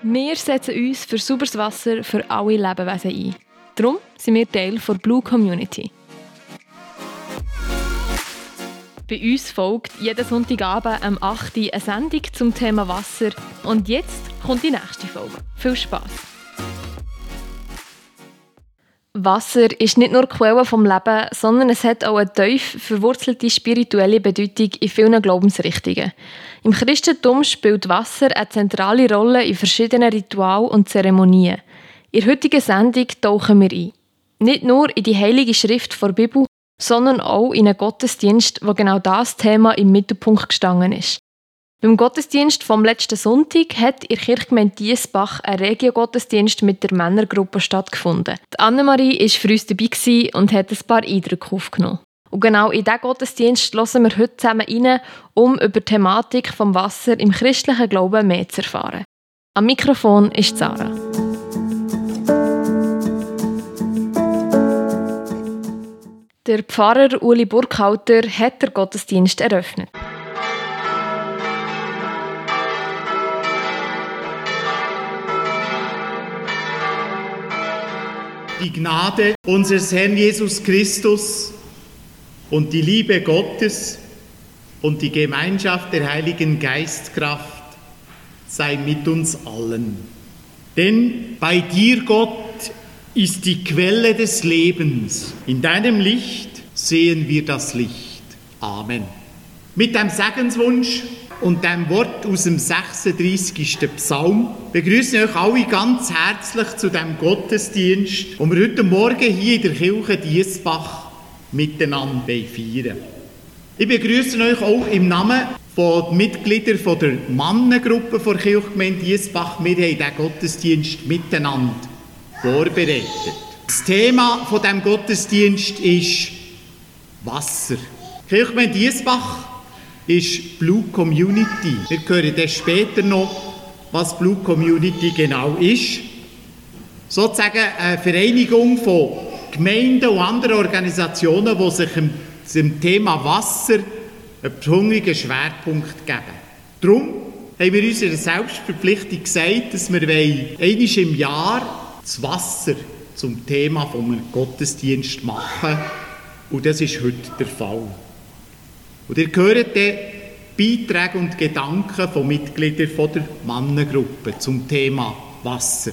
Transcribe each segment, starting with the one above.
Wir setzen uns für sauberes Wasser für alle Lebewesen ein. Darum sind wir Teil der Blue Community. Bei uns folgt jeden Sonntagabend am 8. Uhr eine Sendung zum Thema Wasser. Und jetzt kommt die nächste Folge. Viel Spass! Wasser ist nicht nur Quelle vom Leben, sondern es hat auch eine tief verwurzelte spirituelle Bedeutung in vielen Glaubensrichtungen. Im Christentum spielt Wasser eine zentrale Rolle in verschiedenen Ritualen und Zeremonien. In der heutigen Sendung tauchen wir ein. Nicht nur in die Heilige Schrift der Bibel, sondern auch in einen Gottesdienst, wo genau das Thema im Mittelpunkt gestanden ist. Beim Gottesdienst vom letzten Sonntag hat in der Kirchgemeinde Diesbach ein Regio-Gottesdienst mit der Männergruppe stattgefunden. Die Annemarie war für uns dabei und hat ein paar Eindrücke aufgenommen. Und genau in diesen Gottesdienst hören wir heute zusammen rein, um über die Thematik des Wasser im christlichen Glauben mehr zu erfahren. Am Mikrofon ist Sarah. Der Pfarrer Uli Burkhalter hat den Gottesdienst eröffnet. Die Gnade unseres Herrn Jesus Christus und die Liebe Gottes und die Gemeinschaft der Heiligen Geistkraft sei mit uns allen. Denn bei dir, Gott, ist die Quelle des Lebens. In deinem Licht sehen wir das Licht. Amen. Mit dem Segenswunsch und dem Wort aus dem 36. Psalm begrüßen euch alle ganz herzlich zu dem Gottesdienst, den wir heute Morgen hier in der Kirche Diesbach miteinander feiern. Ich begrüße euch auch im Namen der Mitglieder der Mannengruppe der Kirchgemeinde Diesbach. Wir haben diesen Gottesdienst miteinander vorbereitet. Das Thema von diesem Gottesdienst ist Wasser. Die Kirchgemeinde Diesbach ist Blue Community. Wir hören dann später noch, was Blue Community genau ist. Sozusagen eine Vereinigung von Gemeinden und anderen Organisationen, die sich dem Thema Wasser einen besonderen Schwerpunkt geben. Darum haben wir uns in der Selbstverpflichtung gesagt, dass wir einmal im Jahr das Wasser zum Thema vom Gottesdienst machen. Und das ist heute der Fall. Und ihr hört dann Beiträge und Gedanken von Mitgliedern der Mannengruppe zum Thema Wasser.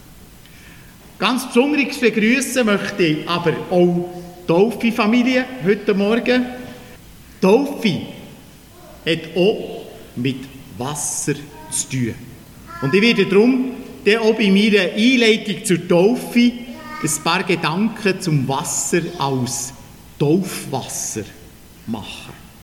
Ganz besonders begrüßen möchte ich aber auch die Taufi-Familie heute Morgen. Taufi hat auch mit Wasser zu tun. Und ich werde darum dann auch bei meiner Einleitung zur Taufe ein paar Gedanken zum Wasser als Taufwasser machen.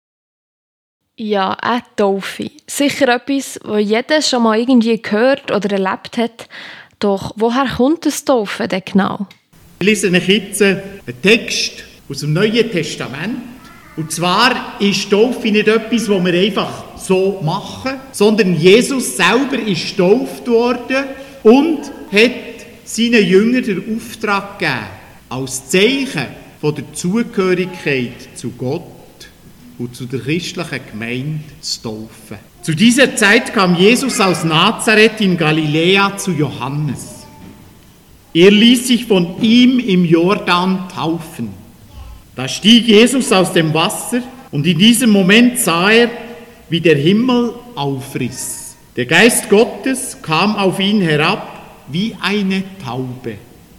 Ja, eine Taufe. Sicher etwas, was jeder schon mal irgendwie gehört oder erlebt hat. Doch woher kommt das Taufen denn genau? Ich lese euch jetzt einen Text aus dem Neuen Testament. Und zwar ist Taufe nicht etwas, was wir einfach so machen, sondern Jesus selber ist getauft worden und hat seinen Jüngern den Auftrag gegeben, als Zeichen von der Zugehörigkeit zu Gott und zu der christlichen Gemeinde zu taufen. Zu dieser Zeit kam Jesus aus Nazareth in Galiläa zu Johannes. Er ließ sich von ihm im Jordan taufen. Da stieg Jesus aus dem Wasser und in diesem Moment sah er, wie der Himmel aufriss. Der Geist Gottes kam auf ihn herab wie eine Taube.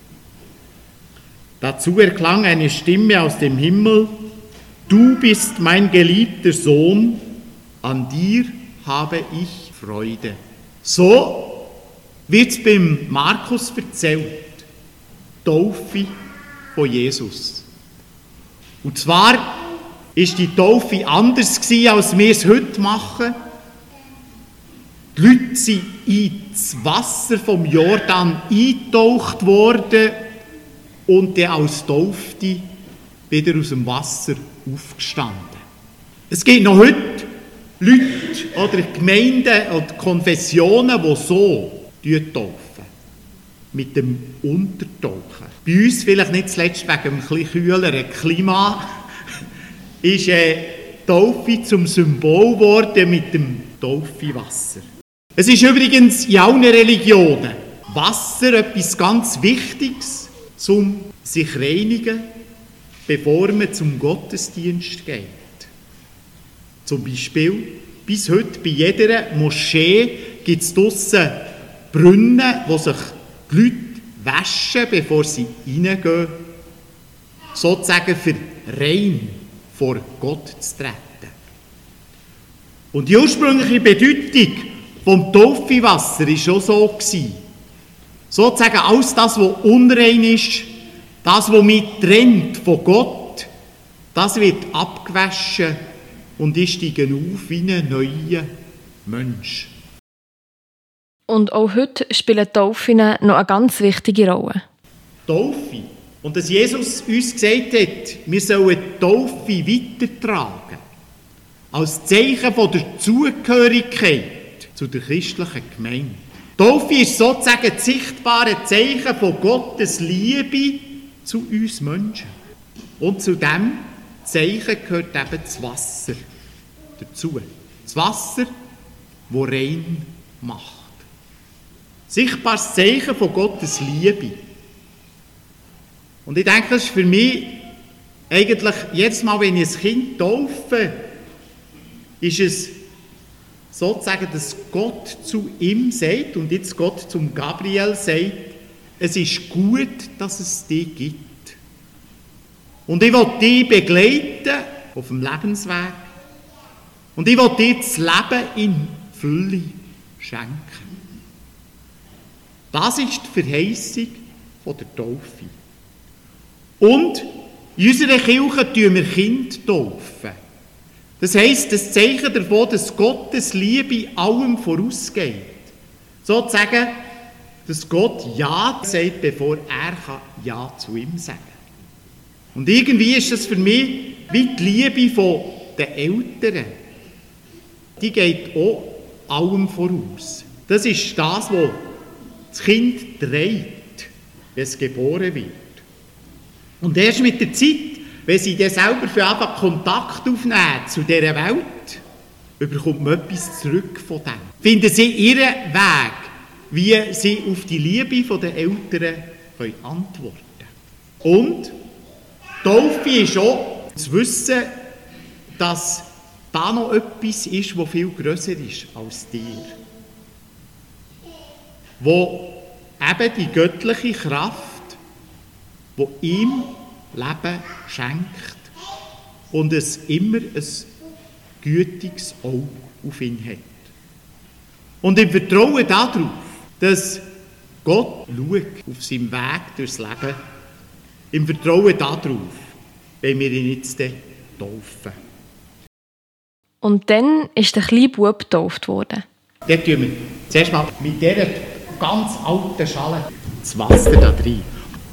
Dazu erklang eine Stimme aus dem Himmel: Du bist mein geliebter Sohn, an dir habe ich Freude. So wird es beim Markus erzählt, die Taufe von Jesus. Und zwar war die Taufe anders, als wir es heute machen. Die Leute sind ins Wasser vom Jordan eingetaucht worden und dann als Taufte wieder aus dem Wasser aufgestanden. Es gibt noch heute Leute oder Gemeinden und Konfessionen, die so taufen. Mit dem Untertauchen. Bei uns, vielleicht nicht zuletzt wegen dem etwas kühleren Klima, ist die Taufe zum Symbol geworden mit dem Taufewasser. Es ist übrigens in allen Religionen Wasser etwas ganz Wichtiges, um sich zu reinigen, bevor man zum Gottesdienst geht. Zum Beispiel, bis heute bei jeder Moschee gibt es draussen Brunnen, wo sich die Leute waschen, bevor sie reingehen, sozusagen für rein vor Gott zu treten. Und die ursprüngliche Bedeutung vom Taufewasser war schon so gewesen. Sozusagen alles das, was unrein ist, das, was mich trennt von Gott, das wird abgewaschen und ich steige auf wie ein neuer Mensch. Und auch heute spielen Taufen noch eine ganz wichtige Rolle. Taufe. Und dass Jesus uns gesagt hat, wir sollen die Taufe weitertragen. Als Zeichen von der Zugehörigkeit zu der christlichen Gemeinde. Taufe ist sozusagen das sichtbare Zeichen von Gottes Liebe zu uns Menschen. Und zu diesem Zeichen gehört eben das Wasser dazu. Das Wasser, das rein macht. Sichtbares Zeichen von Gottes Liebe. Und ich denke, das ist für mich eigentlich, jedes Mal, wenn ich ein Kind taufe, ist es sozusagen, dass Gott zu ihm sagt, und jetzt Gott zum Gabriel sagt, es ist gut, dass es dich gibt. Und ich will dich begleiten auf dem Lebensweg. Und ich will dir das Leben in Fülle schenken. Das ist die Verheißung von der Taufe. Und in unserer Kirche tun wir Kinder taufen. Das heisst, das Zeichen davon, dass Gottes Liebe allem vorausgeht. Sozusagen, dass Gott Ja sagt, bevor er Ja zu ihm sagen kann. Und irgendwie ist das für mich wie die Liebe von den Eltern. Die geht auch allem voraus. Das ist das, was das Kind trägt, wenn es geboren wird. Und erst mit der Zeit, wenn sie dann selber für einfach Kontakt aufnehmen zu dieser Welt, bekommt man etwas zurück von dem. Finden sie ihren Weg, wie sie auf die Liebe der Eltern antworten können. Und Taufe ist auch zu wissen, dass da noch etwas ist, das viel grösser ist als dir. Wo eben die göttliche Kraft, die ihm Leben schenkt und es immer ein gütiges Auge auf ihn hat. Und im Vertrauen darauf, dass Gott schaut auf seinem Weg durchs Leben, im Vertrauen darauf, wenn wir ihn jetzt taufen. Und dann ist der kleine Bub getauft worden. Dort tun wir zuerst mal mit dieser ganz alten Schale das Wasser da rein.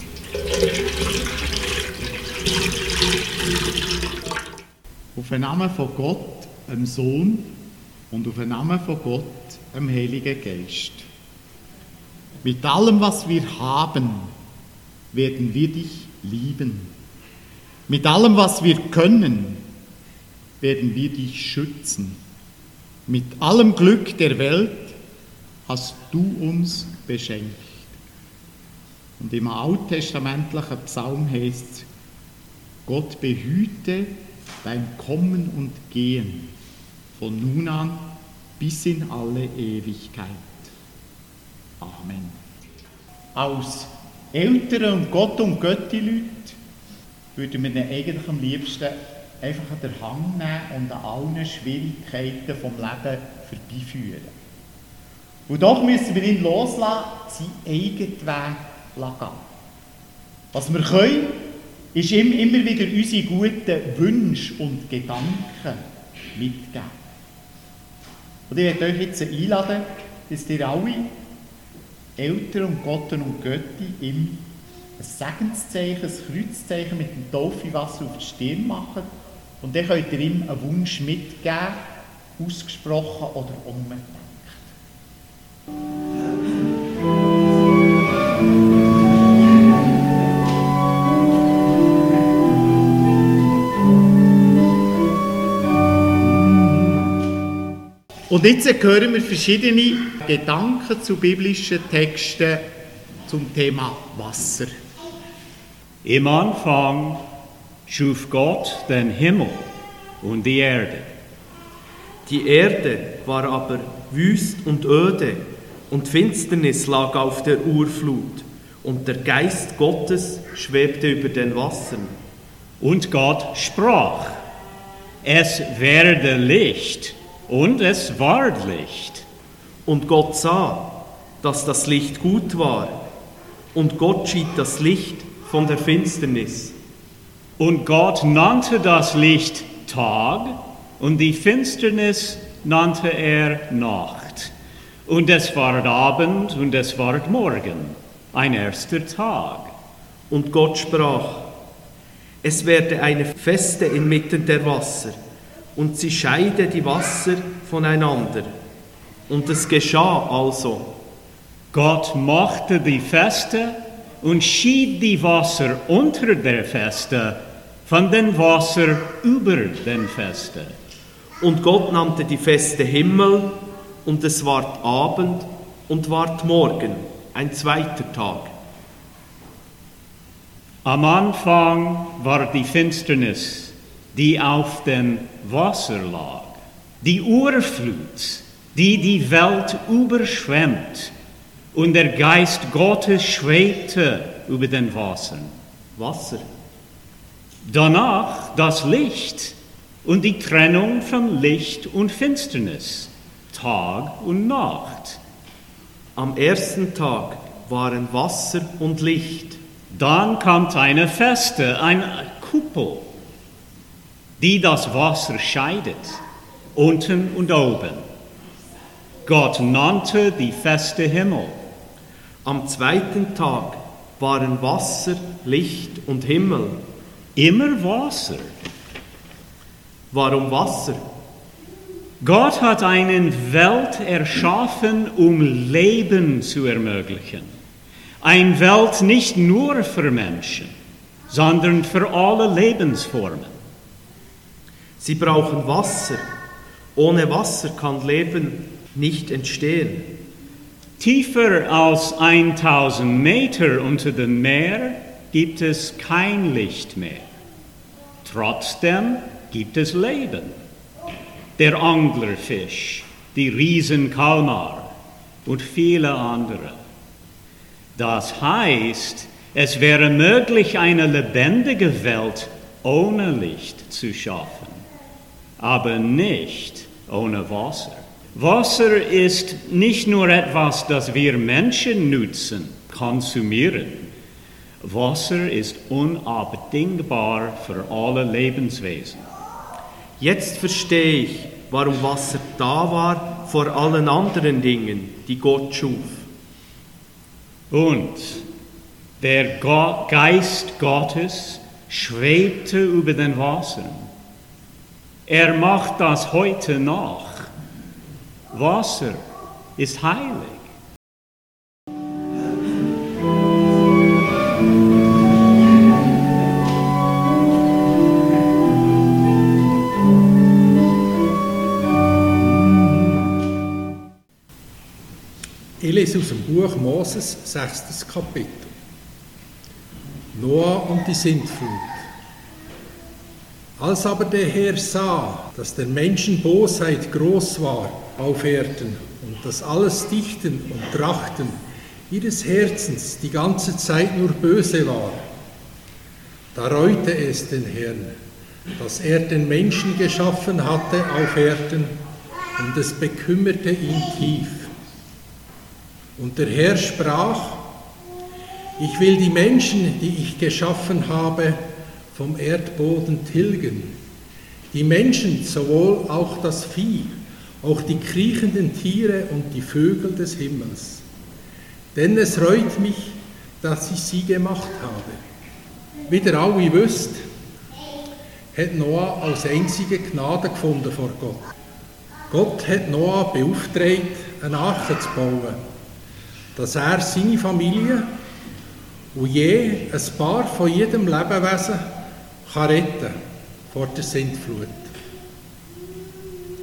Auf den Namen von Gott, dem Sohn, und auf den Namen von Gott, dem Heiligen Geist. Mit allem, was wir haben, werden wir dich lieben. Mit allem, was wir können, werden wir dich schützen. Mit allem Glück der Welt hast du uns beschenkt. Und im alttestamentlichen Psalm heißt es, Gott behüte dein Kommen und Gehen von nun an bis in alle Ewigkeit. Amen. Als Eltern und Gott und Götti-Leute würden wir ihn eigentlich am liebsten einfach an den Hang nehmen und an allen Schwierigkeiten vom Leben vorbeiführen. Und doch müssen wir ihn loslassen, seinen eigenen Weg gehen. Was wir können, ist ihm immer wieder unsere guten Wünsche und Gedanken mitgeben. Und ich werde euch jetzt einladen, dass ihr alle Eltern und Gotten und Götti ihm ein Segenszeichen, ein Kreuzzeichen mit dem Taufewasser auf die Stirn machen. Und dann könnt ihr ihm einen Wunsch mitgeben, ausgesprochen oder unbedankt. Und jetzt hören wir verschiedene Gedanken zu biblischen Texten zum Thema Wasser. Im Anfang schuf Gott den Himmel und die Erde. Die Erde war aber wüst und öde, und Finsternis lag auf der Urflut, und der Geist Gottes schwebte über den Wassern. Und Gott sprach, es werde Licht, und es ward Licht. Und Gott sah, dass das Licht gut war, und Gott schied das Licht von der Finsternis. Und Gott nannte das Licht Tag, und die Finsternis nannte er Nacht. Und es ward Abend, und es ward Morgen, ein erster Tag. Und Gott sprach, es werde eine Feste inmitten der Wasser, und sie scheide die Wasser voneinander. Und es geschah also. Gott machte die Feste und schied die Wasser unter der Feste von den Wasser über den Feste. Und Gott nannte die Feste Himmel, und es ward Abend und ward Morgen, ein zweiter Tag. Am Anfang war die Finsternis, die auf dem Wasser lag, die Urflut, die die Welt überschwemmt, und der Geist Gottes schwebte über den Wassern. Wasser. Danach das Licht und die Trennung von Licht und Finsternis, Tag und Nacht. Am ersten Tag waren Wasser und Licht. Dann kam eine Feste, eine Kuppel, die das Wasser scheidet, unten und oben. Gott nannte die Feste Himmel. Am zweiten Tag waren Wasser, Licht und Himmel. Immer Wasser. Warum Wasser? Gott hat eine Welt erschaffen, um Leben zu ermöglichen. Eine Welt nicht nur für Menschen, sondern für alle Lebensformen. Sie brauchen Wasser. Ohne Wasser kann Leben nicht entstehen. Tiefer als 1000 Meter unter dem Meer gibt es kein Licht mehr. Trotzdem gibt es Leben. Der Anglerfisch, die Riesenkalmar und viele andere. Das heißt, es wäre möglich, eine lebendige Welt ohne Licht zu schaffen, aber nicht ohne Wasser. Wasser ist nicht nur etwas, das wir Menschen nutzen, konsumieren. Wasser ist unabdingbar für alle Lebenswesen. Jetzt verstehe ich, warum Wasser da war vor allen anderen Dingen, die Gott schuf. Und der Geist Gottes schwebte über den Wassern. Er macht das heute noch. Wasser ist heilig. Ich lese aus dem Buch Moses, 6. Kapitel. Noah und die Sintflut. Als aber der Herr sah, dass der Menschen Bosheit groß war auf Erden und dass alles Dichten und Trachten ihres Herzens die ganze Zeit nur böse war, da reute es den Herrn, dass er den Menschen geschaffen hatte auf Erden, und es bekümmerte ihn tief. Und der Herr sprach: Ich will die Menschen, die ich geschaffen habe, vom Erdboden tilgen. Die Menschen, sowohl auch das Vieh, auch die kriechenden Tiere und die Vögel des Himmels. Denn es reut mich, dass ich sie gemacht habe. Wie ihr alle wisst, hat Noah als einzige Gnade gefunden vor Gott. Gott hat Noah beauftragt, eine Arche zu bauen, dass er seine Familie und je ein Paar von jedem Lebewesen kann retten vor der Sintflut.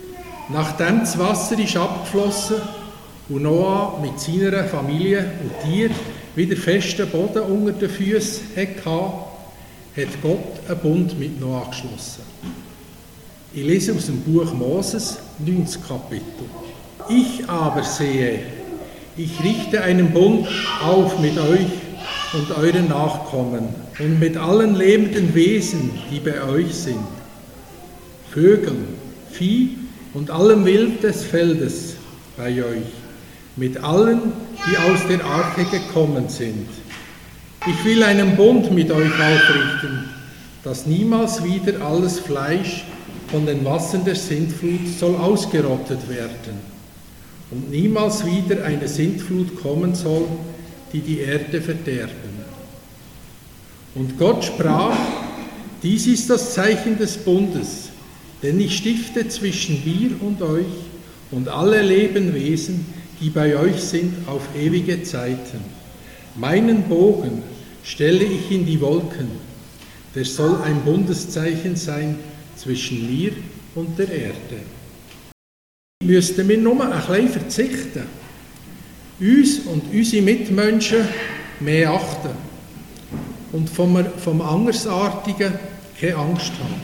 Nachdem das Wasser ist abgeflossen und Noah mit seiner Familie und Tier wieder festen Boden unter den Füßen hatte, hat Gott einen Bund mit Noah geschlossen. Ich lese aus dem Buch Moses, 9. Kapitel. Ich aber sehe, ich richte einen Bund auf mit euch und euren Nachkommen und mit allen lebenden Wesen, die bei euch sind, Vögeln, Vieh und allem Wild des Feldes bei euch, mit allen, die aus der Arche gekommen sind. Ich will einen Bund mit euch aufrichten, dass niemals wieder alles Fleisch von den Wassern der Sintflut soll ausgerottet werden und niemals wieder eine Sintflut kommen soll, die die Erde verderben. Und Gott sprach, dies ist das Zeichen des Bundes, denn ich stifte zwischen mir und euch und alle Lebewesen, die bei euch sind, auf ewige Zeiten. Meinen Bogen stelle ich in die Wolken, der soll ein Bundeszeichen sein zwischen mir und der Erde. Müssten wir nur ein bisschen verzichten, uns und unsere Mitmenschen mehr achten und vom Andersartigen keine Angst haben.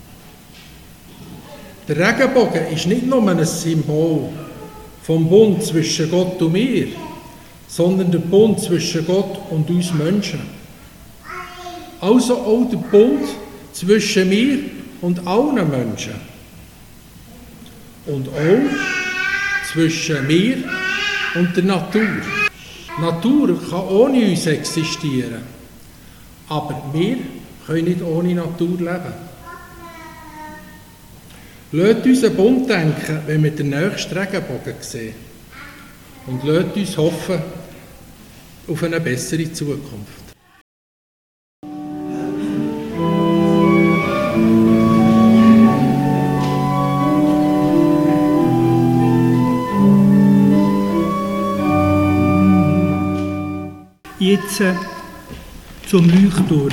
Der Regenbogen ist nicht nur ein Symbol vom Bund zwischen Gott und mir, sondern der Bund zwischen Gott und uns Menschen. Also auch der Bund zwischen mir und allen Menschen. Und auch zwischen mir und der Natur. Die Natur kann ohne uns existieren, aber wir können nicht ohne Natur leben. Lasst uns an Bund denken, wenn wir den nächsten Regenbogen sehen. Und lasst uns hoffen auf eine bessere Zukunft. Jetzt zum Leuchtturm.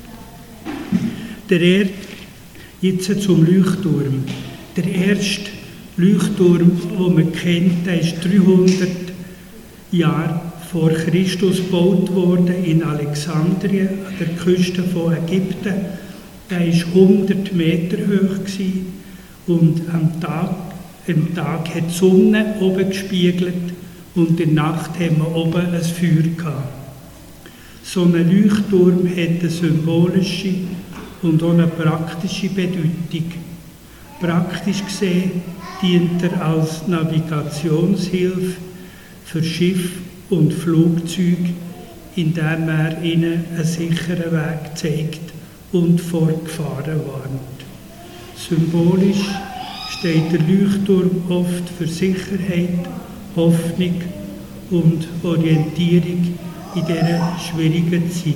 Jetzt zum Leuchtturm. Der erste Leuchtturm, den man kennt, der ist 300 Jahre vor Christus gebaut worden in Alexandrien, an der Küste von Ägypten. Der war 100 Meter hoch und am Tag hat die Sonne oben gespiegelt und in der Nacht haben wir oben ein Feuer gehabt. So ein Leuchtturm hat eine symbolische und auch eine praktische Bedeutung. Praktisch gesehen dient er als Navigationshilfe für Schiff und Flugzeuge, indem er ihnen einen sicheren Weg zeigt und vor Gefahren warnt. Symbolisch steht der Leuchtturm oft für Sicherheit, Hoffnung und Orientierung in dieser schwierigen Zeit.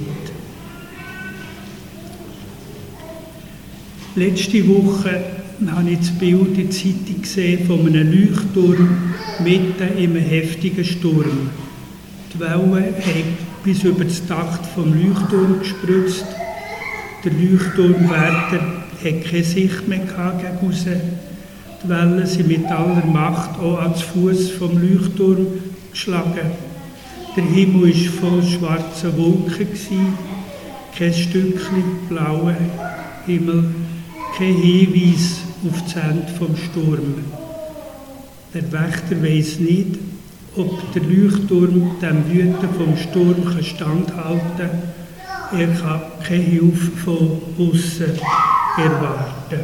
Letzte Woche habe ich das Bild in der Zeitung gesehen von einem Leuchtturm mitten in einem heftigen Sturm. Die Wellen haben bis über das Dach vom Leuchtturm gespritzt. Der Leuchtturmwärter hatte keine Sicht mehr gegen raus. Die Wellen sind mit aller Macht auch ans Fuß vom Leuchtturm geschlagen. Der Himmel war voll schwarzer Wolken, kein Stückchen blauer Himmel, kein Hinweis auf das Ende vom Sturm. Der Wächter weiss nicht, ob der Leuchtturm dem Wüten vom Sturm standhalten kann. Er kann keine Hilfe von außen erwarten.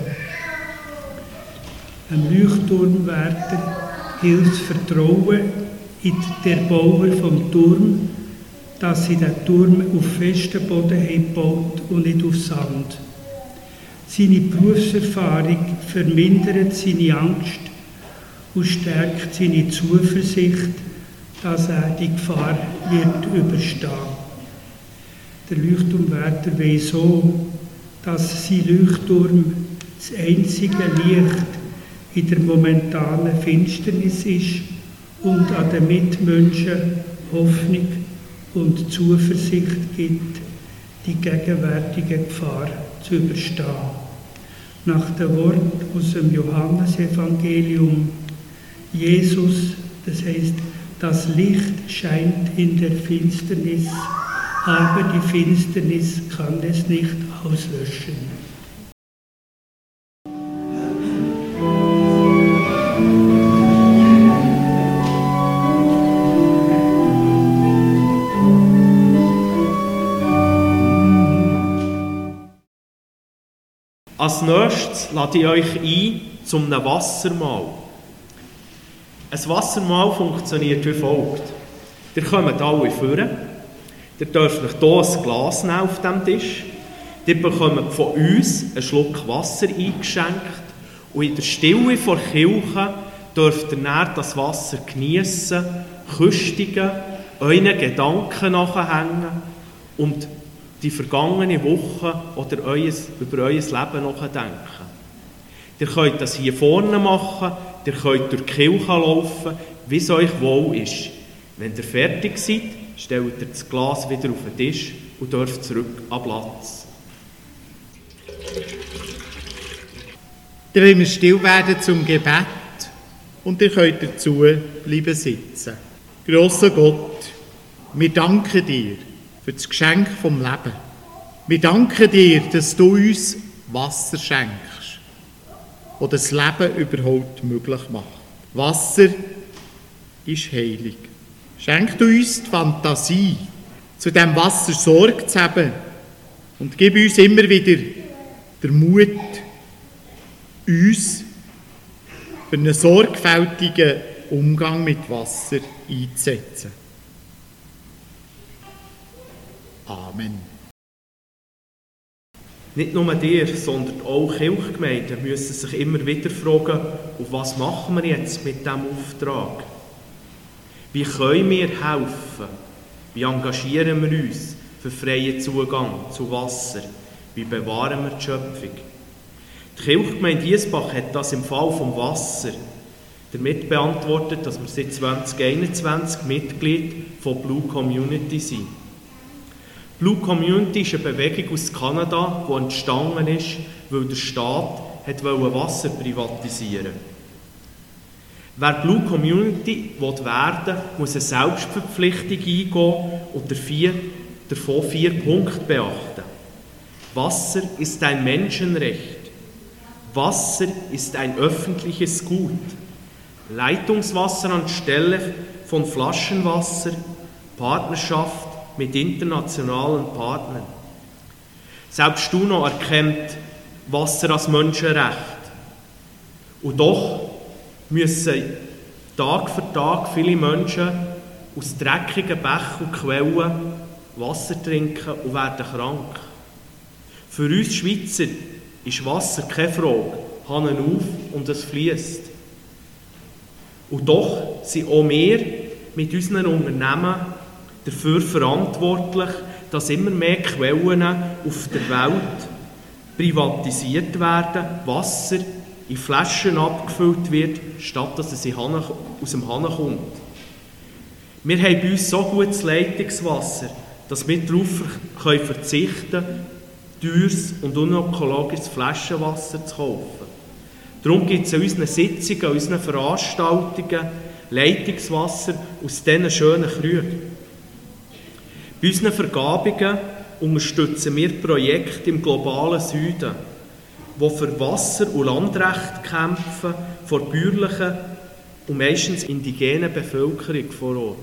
Ein Leuchtturmwärter hilft das Vertrauen in der Bauer vom Turm, dass sie den Turm auf festen Boden gebaut und nicht auf Sand. Seine Berufserfahrung vermindert seine Angst und stärkt seine Zuversicht, dass er die Gefahr wird überstehen. Der Leuchtturmwärter weiss auch, dass sein Leuchtturm das einzige Licht in der momentanen Finsternis ist und an den Mitmenschen Hoffnung und Zuversicht gibt, die gegenwärtige Gefahr zu überstehen. nach dem Wort aus dem Johannesevangelium. Jesus, das heißt, das Licht scheint in der Finsternis, aber die Finsternis kann es nicht auslöschen. Als nächstes lade ich euch ein zu einem Wassermahl. Ein Wassermahl funktioniert wie folgt. Ihr kommt alle vorne. Ihr dürft euch hier ein Glas nehmen auf dem Tisch. Ihr bekommt von uns einen Schluck Wasser eingeschenkt. Und in der Stille vor der Kirche dürft ihr dann das Wasser geniessen, köstigen, euren Gedanken nachhängen und die vergangene Woche oder über euer Leben nachdenken. Ihr könnt das hier vorne machen, ihr könnt durch die Kirche laufen, wie es euch wohl ist. Wenn ihr fertig seid, stellt ihr das Glas wieder auf den Tisch und dürft zurück an Platz. Dann wollen wir still werden zum Gebet und ihr könnt dazu bleiben sitzen. Grosser Gott, wir danken dir für das Geschenk vom Leben. Wir danken dir, dass du uns Wasser schenkst, das das Leben überhaupt möglich macht. Wasser ist heilig. Schenk uns die Fantasie, zu diesem Wasser Sorge zu haben und gib uns immer wieder den Mut, uns für einen sorgfältigen Umgang mit Wasser einzusetzen. Amen. Nicht nur dir, sondern auch Kirchgemeinden müssen sich immer wieder fragen, auf was machen wir jetzt mit diesem Auftrag? Wie können wir helfen? Wie engagieren wir uns für freien Zugang zu Wasser? Wie bewahren wir die Schöpfung? Die Kirchgemeinde Diesbach hat das im Fall vom Wasser damit beantwortet, dass wir seit 2021 Mitglied von Blue Community sind. Blue Community ist eine Bewegung aus Kanada, die entstanden ist, weil der Staat Wasser privatisieren wollte. Wer Blue Community werden will, muss eine Selbstverpflichtung eingehen und davon 4 Punkte beachten. Wasser ist ein Menschenrecht. Wasser ist ein öffentliches Gut. Leitungswasser anstelle von Flaschenwasser, Partnerschaft mit internationalen Partnern. Selbst UNO erkennt Wasser als Menschenrecht. Und doch müssen Tag für Tag viele Menschen aus dreckigen Bächen und Quellen Wasser trinken und werden krank. Für uns Schweizer ist Wasser keine Frage. Hannen auf und es fließt. Und doch sind auch wir mit unseren Unternehmen dafür verantwortlich, dass immer mehr Quellen auf der Welt privatisiert werden, Wasser in Flaschen abgefüllt wird, statt dass es aus dem Hahn kommt. Wir haben bei uns so gutes Leitungswasser, dass wir darauf verzichten können, teures und unökologisches Flaschenwasser zu kaufen. Darum gibt es an unseren Sitzungen, an unseren Veranstaltungen Leitungswasser aus diesen schönen Krügen. Bei unseren Vergabungen unterstützen wir Projekte im globalen Süden, die für Wasser- und Landrecht kämpfen, vor bäuerlichen und meistens indigenen Bevölkerung vor Ort.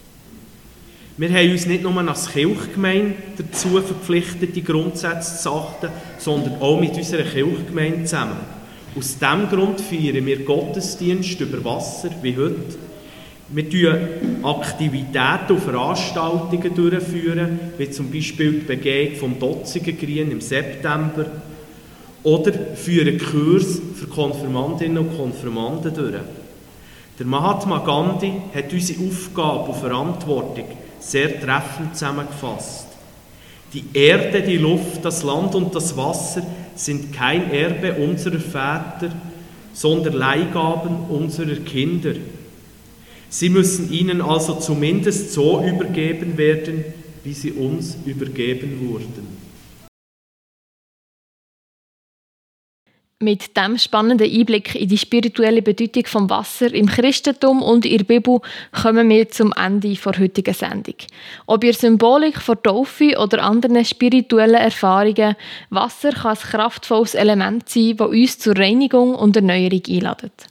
Wir haben uns nicht nur als Kirchgemeinde dazu verpflichtet, die Grundsätze zu achten, sondern auch mit unserer Kirchgemeinde zusammen. Aus diesem Grund feiern wir Gottesdienst über Wasser wie heute. Wir führen Aktivitäten und Veranstaltungen durchführen, wie zum Beispiel die Begehung vom Dotzigengrün im September, oder führen Kurse für Konfirmandinnen und Konfirmanden durch. Der Mahatma Gandhi hat unsere Aufgabe und Verantwortung sehr treffend zusammengefasst. Die Erde, die Luft, das Land und das Wasser sind kein Erbe unserer Väter, sondern Leihgaben unserer Kinder. Sie müssen ihnen also zumindest so übergeben werden, wie sie uns übergeben wurden. Mit diesem spannenden Einblick in die spirituelle Bedeutung des Wasser im Christentum und in der Bibel kommen wir zum Ende der heutigen Sendung. Ob ihr Symbolik von Taufe oder anderen spirituellen Erfahrungen, Wasser kann ein kraftvolles Element sein, das uns zur Reinigung und Erneuerung einladet.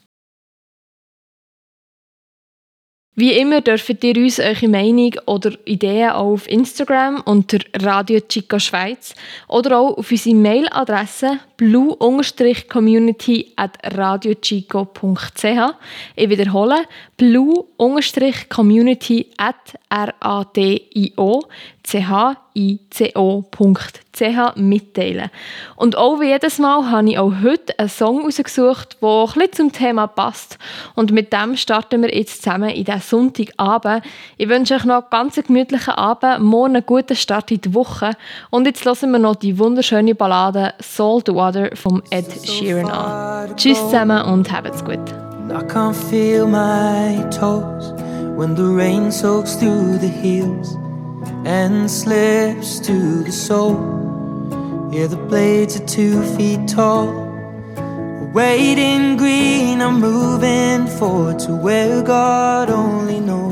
Wie immer dürft ihr uns eure Meinung oder Ideen auch auf Instagram unter Radio Chico Schweiz oder auch auf unsere Mailadresse blue-community@radiochico.ch. Ich wiederhole, blue-community@radio.chico.ch mitteilen. Und auch wie jedes Mal habe ich auch heute einen Song rausgesucht, der ein bisschen zum Thema passt. Und mit dem starten wir jetzt zusammen in diesen Sonntagabend. Ich wünsche euch noch einen ganz gemütlichen Abend, morgen einen guten Start in die Woche. Und jetzt hören wir noch die wunderschöne Ballade Salt Water vom Ed Sheeran an. Tschüss zusammen und habt's gut. I can't feel my toes when the rain soaks through the heels and slips to the sole. Yeah, the blades are 2 feet tall. Wading green, I'm moving forward to where God only knows.